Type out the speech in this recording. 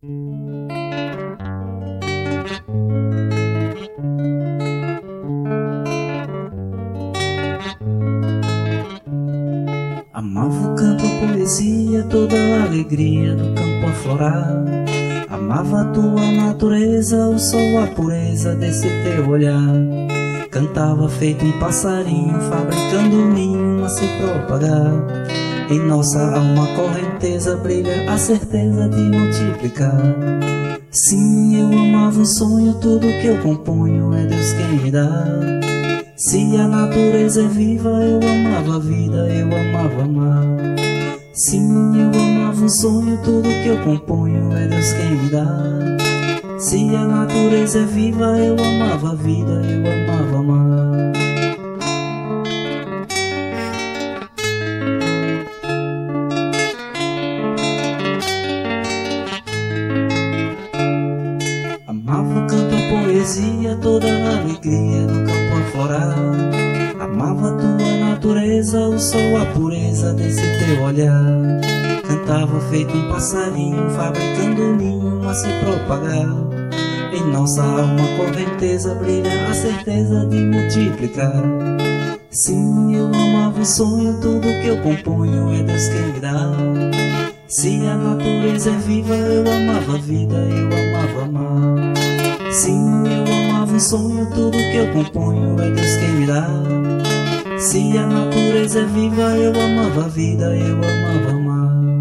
Amava o canto, a poesia, toda a alegria do campo aflorado. Amava a tua natureza, o sol, a pureza desse teu olhar. Cantava feito um passarinho, fabricando um ninho a se propagar. Em nossa alma correnteza brilha a certeza de multiplicar. Sim, eu amava o sonho, tudo que eu componho é Deus quem me dá. Se a natureza é viva, eu amava a vida, eu amava amar. Sim, eu amava um sonho, tudo que eu componho é Deus quem me dá. Se a natureza é viva, eu amava a vida, eu amava amar. Amava o canto, a poesia, toda a alegria do campo aflorado. Amava a tua natureza, o sol, a pureza desse teu olhar. Cantava feito um passarinho, fabricando um ninho a se propagar. Em nossa alma correnteza brilha a certeza de multiplicar. Sim, eu amava o sonho, tudo que eu componho é Deus quem me dá. Se a natureza é viva, eu amava a vida, eu amava amar. Sim, eu amava o sonho, tudo que eu componho é Deus quem me dá. Se a natureza é viva, eu amava a vida, eu amava amar.